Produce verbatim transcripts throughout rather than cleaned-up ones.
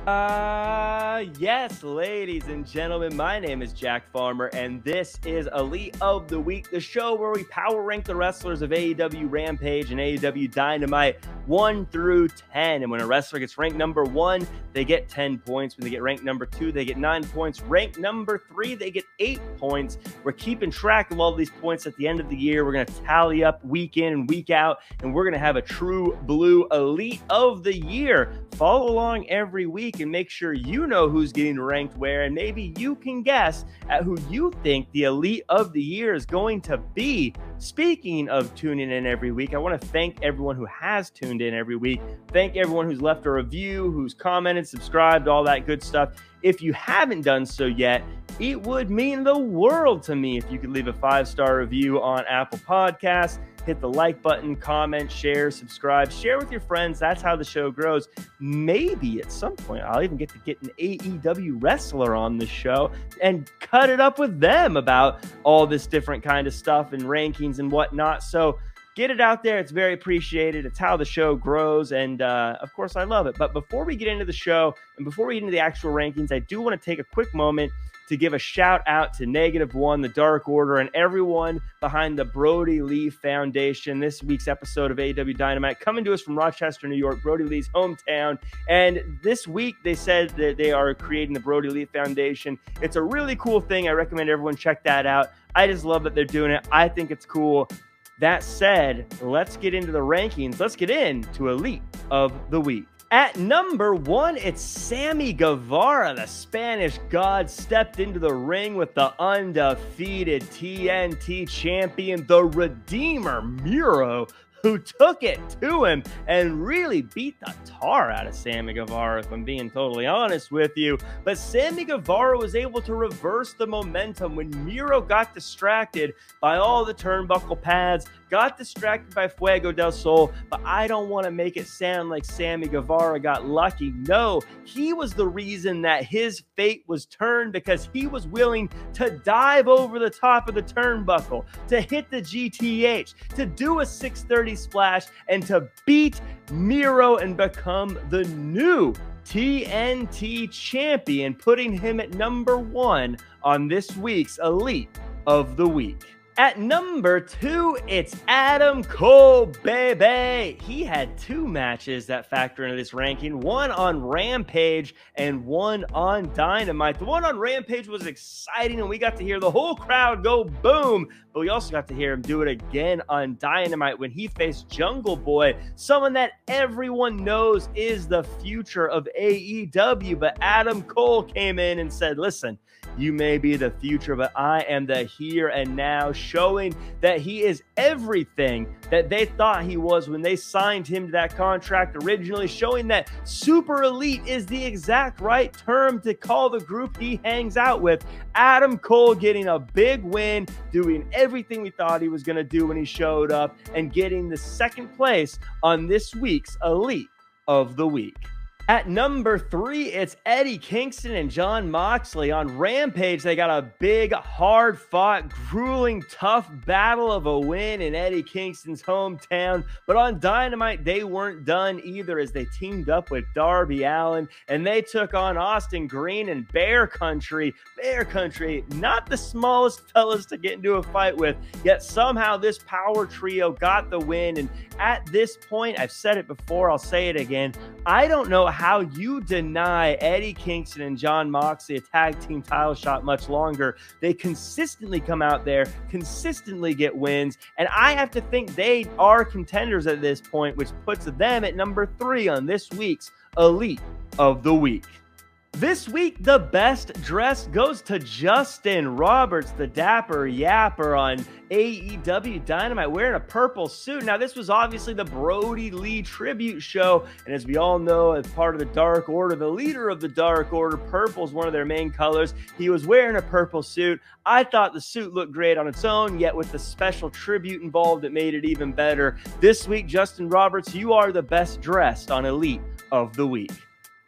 Uh, yes, ladies and gentlemen, my name is Jack Farmer, and this is Elite of the Week, the show where we power rank the wrestlers of A E W Rampage and A E W Dynamite one through ten. And when a wrestler gets ranked number one, they get ten points. When they get ranked number two, they get nine points. Ranked number three, they get eight points. We're keeping track of all these points at the end of the year. We're going to tally up week in and week out, and we're going to have a true blue Elite of the Year. Follow along every week and make sure you know who's getting ranked where, and maybe you can guess at who you think the Elite of the Year is going to be. Speaking of tuning in every week, I want to thank everyone who has tuned in every week. Thank everyone who's left a review, who's commented, subscribed, all that good stuff. If you haven't done so yet, it would mean the world to me if you could leave a five-star review on Apple Podcasts. Hit the like button, comment, share, subscribe, share with your friends. That's how the show grows. Maybe at some point I'll even get to get an A E W wrestler on the show and cut it up with them about all this different kind of stuff and rankings and whatnot. So get it out there. It's very appreciated. It's how the show grows. And uh, of course, I love it. But before we get into the show and before we get into the actual rankings, I do want to take a quick moment to give a shout out to Negative One, the Dark Order, and everyone behind the Brody Lee Foundation. This week's episode of A E W Dynamite coming to us from Rochester, New York, Brody Lee's hometown. And this week they said that they are creating the Brody Lee Foundation. It's a really cool thing. I recommend everyone check that out. I just love that they're doing it. I think it's cool. That said, let's get into the rankings. Let's get into Elite of the Week. At number one, it's Sammy Guevara. The Spanish God stepped into the ring with the undefeated T N T champion, the Redeemer, Miro, who took it to him and really beat the tar out of Sammy Guevara, if I'm being totally honest with you. But Sammy Guevara was able to reverse the momentum when Miro got distracted by all the turnbuckle pads, got distracted by Fuego del Sol, but I don't want to make it sound like Sammy Guevara got lucky. No, he was the reason that his fate was turned, because he was willing to dive over the top of the turnbuckle, to hit the G T H, to do a six thirty splash, and to beat Miro and become the new T N T champion, putting him at number one on this week's Elite of the Week. At number two, it's Adam Cole, baby. He had two matches that factor into this ranking, one on Rampage and one on Dynamite. The one on Rampage was exciting, and we got to hear the whole crowd go boom, but we also got to hear him do it again on Dynamite when he faced Jungle Boy, someone that everyone knows is the future of A E W, but Adam Cole came in and said, listen, you may be the future, but I am the here and now, showing that he is everything that they thought he was when they signed him to that contract originally, showing that super elite is the exact right term to call the group he hangs out with. Adam Cole getting a big win, doing everything we thought he was going to do when he showed up, and getting the second place on this week's Elite of the Week. At number three, it's Eddie Kingston and Jon Moxley. On Rampage, they got a big, hard-fought, grueling, tough battle of a win in Eddie Kingston's hometown. But on Dynamite, they weren't done either, as they teamed up with Darby Allin, and they took on Austin Green and Bear Country. Bear Country, not the smallest fellas to get into a fight with, yet somehow this power trio got the win. And at this point, I've said it before, I'll say it again, I don't know how you deny Eddie Kingston and Jon Moxley a tag team title shot much longer. They consistently come out there, consistently get wins, and I have to think they are contenders at this point, which puts them at number three on this week's Elite of the Week. This week, the best dress goes to Justin Roberts, the dapper yapper on A E W Dynamite, wearing a purple suit. Now, this was obviously the Brody Lee tribute show, and as we all know, as part of the Dark Order, the leader of the Dark Order, purple is one of their main colors. He was wearing a purple suit. I thought the suit looked great on its own, yet with the special tribute involved, it made it even better. This week, Justin Roberts, you are the best dressed on Elite of the Week.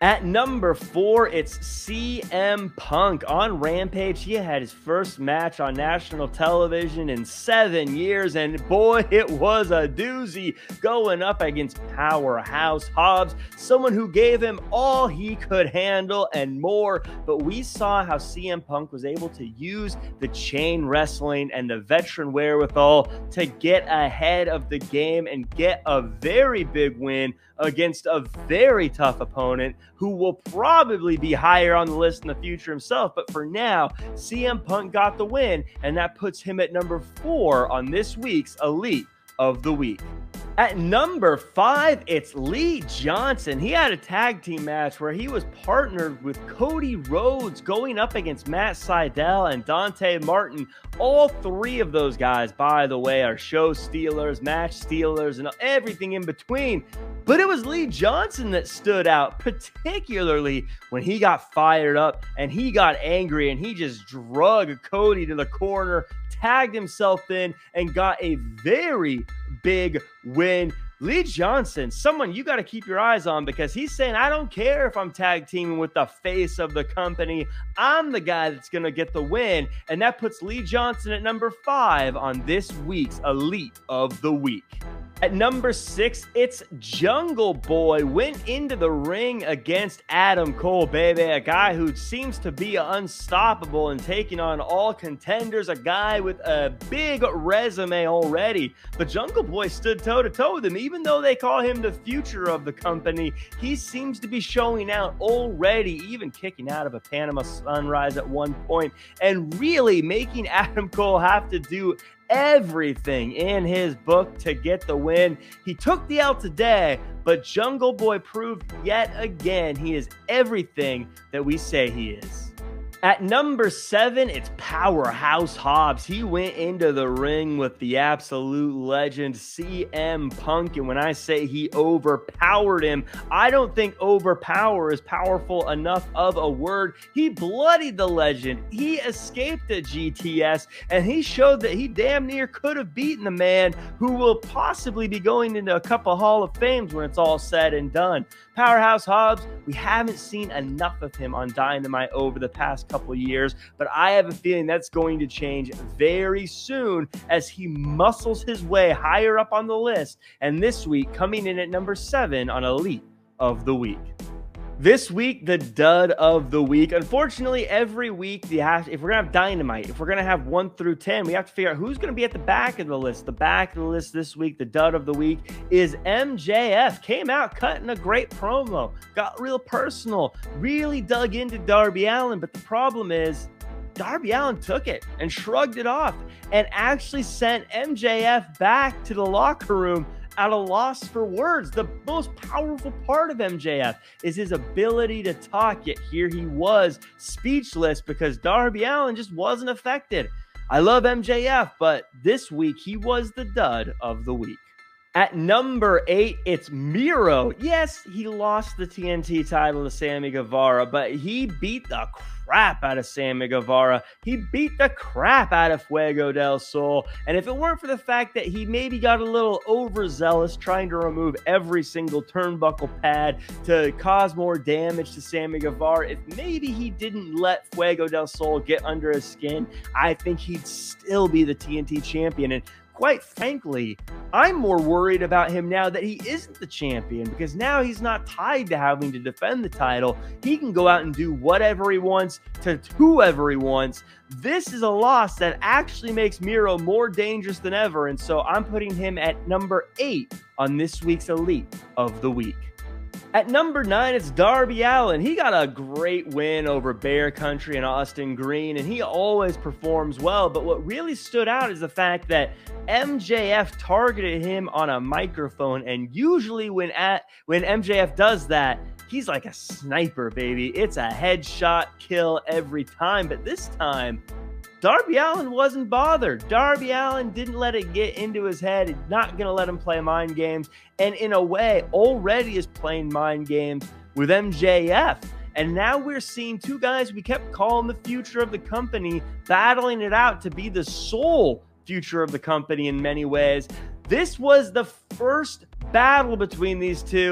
At number four, it's C M Punk. On Rampage, he had his first match on national television in seven years, and boy, it was a doozy, going up against Powerhouse Hobbs, someone who gave him all he could handle and more. But we saw how C M Punk was able to use the chain wrestling and the veteran wherewithal to get ahead of the game and get a very big win against a very tough opponent who will probably be higher on the list in the future himself. But for now, C M Punk got the win, and that puts him at number four on this week's Elite of the Week. At number five, it's Lee Johnson. He had a tag team match where he was partnered with Cody Rhodes going up against Matt Sydal and Dante Martin. All three of those guys, by the way, are show stealers, match stealers, and everything in between. But it was Lee Johnson that stood out, particularly when he got fired up and he got angry and he just drug Cody to the corner, tagged himself in, and got a very big win. Lee Johnson, someone you got to keep your eyes on, because he's saying, I don't care if I'm tag teaming with the face of the company. I'm the guy that's going to get the win. And that puts Lee Johnson at number five on this week's Elite of the Week. At number six, it's Jungle Boy. Went into the ring against Adam Cole, baby. A guy who seems to be unstoppable and taking on all contenders. A guy with a big resume already. But Jungle Boy stood toe-to-toe with him. Even though they call him the future of the company, he seems to be showing out already, even kicking out of a Panama Sunrise at one point, and really making Adam Cole have to do everything in his book to get the win. He took the L today, but Jungle Boy proved yet again he is everything that we say he is. At number seven, it's Powerhouse Hobbs. He went into the ring with the absolute legend C M Punk, and when I say he overpowered him, I don't think overpower is powerful enough of a word. He bloodied the legend. He escaped a G T S, and he showed that he damn near could have beaten the man who will possibly be going into a couple Hall of Fames when it's all said and done. Powerhouse Hobbs, we haven't seen enough of him on Dynamite over the past couple years, but I have a feeling that's going to change very soon as he muscles his way higher up on the list, and this week coming in at number seven on Elite of the Week. This week, the dud of the week. Unfortunately, every week, you have, if we're going to have Dynamite, if we're going to have one through ten, we have to figure out who's going to be at the back of the list. The back of the list this week, the dud of the week, is M J F. Came out cutting a great promo, got real personal, really dug into Darby Allin, but the problem is, Darby Allin took it and shrugged it off and actually sent M J F back to the locker room at a loss for words. The most powerful part of M J F is his ability to talk, yet here he was speechless because Darby Allin just wasn't affected. I love M J F, but this week he was the dud of the week. At number eight, it's Miro. Yes, he lost the T N T title to Sammy Guevara, but he beat the crap out of Sammy Guevara. He beat the crap out of Fuego del Sol. And if it weren't for the fact that he maybe got a little overzealous trying to remove every single turnbuckle pad to cause more damage to Sammy Guevara, if maybe he didn't let Fuego del Sol get under his skin, I think he'd still be the T N T champion. And quite frankly, I'm more worried about him now that he isn't the champion, because now he's not tied to having to defend the title. He can go out and do whatever he wants to whoever he wants. This is a loss that actually makes Miro more dangerous than ever, and so I'm putting him at number eight on this week's Elite of the Week. At number nine, it's Darby Allin. He got a great win over Bear Country and Austin Green, and he always performs well. But what really stood out is the fact that M J F targeted him on a microphone, and usually when at when M J F does that, he's like a sniper, baby. It's a headshot kill every time. But this time, Darby Allin wasn't bothered. Darby Allin didn't let it get into his head. He's not going to let him play mind games. And in a way, already is playing mind games with M J F. And now we're seeing two guys we kept calling the future of the company battling it out to be the sole future of the company in many ways. This was the first battle between these two.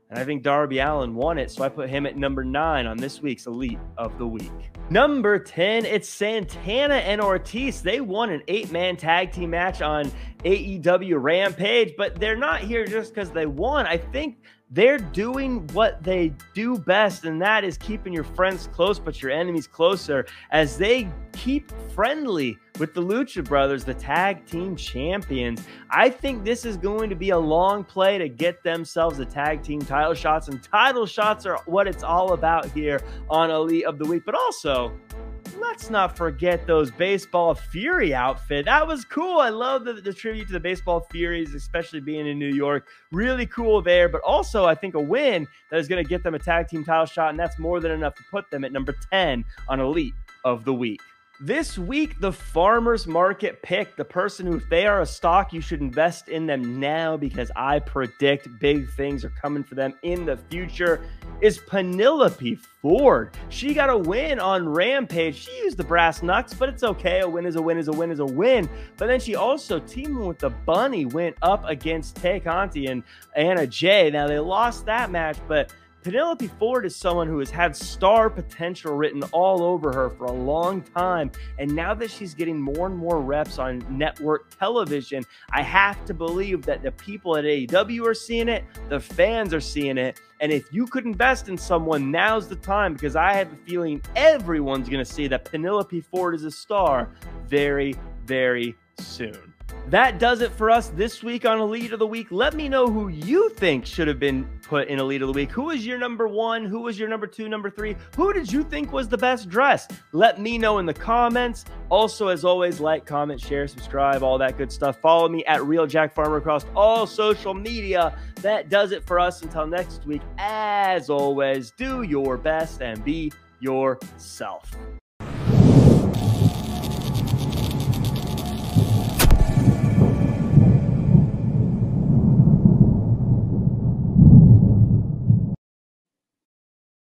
And I think Darby Allin won it, so I put him at number nine on this week's Elite of the Week. Number ten, it's Santana and Ortiz. They won an eight-man tag team match on A E W Rampage, but they're not here just because they won. I think they're doing what they do best, and that is keeping your friends close but your enemies closer, as they keep friendly with the Lucha Brothers, the tag team champions. I think this is going to be a long play to get themselves the tag team title shots, and title shots are what it's all about here on Elite of the Week. But also, let's not forget those Baseball Fury outfit. That was cool. I love the, the tribute to the Baseball Furies, especially being in New York. Really cool there. But also, I think a win that is going to get them a tag team title shot, and that's more than enough to put them at number ten on Elite of the Week. This week, the Farmers Market pick, the person who, if they are a stock, you should invest in them now, because I predict big things are coming for them in the future, is Penelope Ford. She got a win on Rampage. She used the brass knucks, but it's okay. A win is a win is a win is a win. But then she also, teaming with the Bunny, went up against Tay Conti and Anna Jay. Now, they lost that match, but Penelope Ford is someone who has had star potential written all over her for a long time, and now that she's getting more and more reps on network television, I have to believe that the people at A E W are seeing it, the fans are seeing it, and if you could invest in someone, now's the time, because I have a feeling everyone's going to see that Penelope Ford is a star very, very soon. That does it for us this week on Elite of the Week. Let me know who you think should have been put in Elite of the Week. Who was your number one? Who was your number two, number three? Who did you think was the best dressed? Let me know in the comments. Also, as always, like, comment, share, subscribe, all that good stuff. Follow me at Real Jack Farmer across all social media. That does it for us until next week. As always, do your best and be yourself.